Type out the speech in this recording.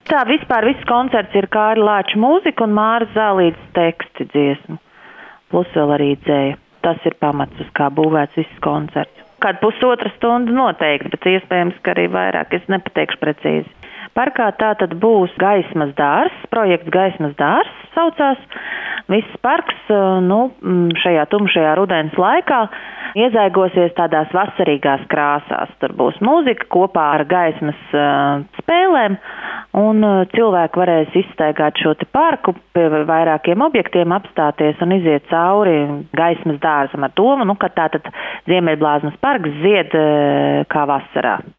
Tā vispār viss koncerts ir Kārļa Lāča mūzika un Māras Zālītes teksti dziesmu. Plus vēl arī dzēja. Tas ir pamats, uz kā būvēts viss koncerts. Kādu pusotra stundu noteikti, bet iespējams, ka arī vairāk, es nepateikšu precīzi. Parkā tā tad būs Gaismas dārzs, projekts Gaismas dārzs saucās. Viss parks, šajā tumšajā rudens laikā iezaigosies tādās vasarīgās krāsās. Tur būs mūzika kopā ar gaismas spēlēm, un cilvēki varēs izstaigāt šo te parku, pie vairākiem objektiem apstāties un iziet cauri Gaismas dārzam ar domu, ka tātad Ziemeļblāzmas parks zied kā vasarā.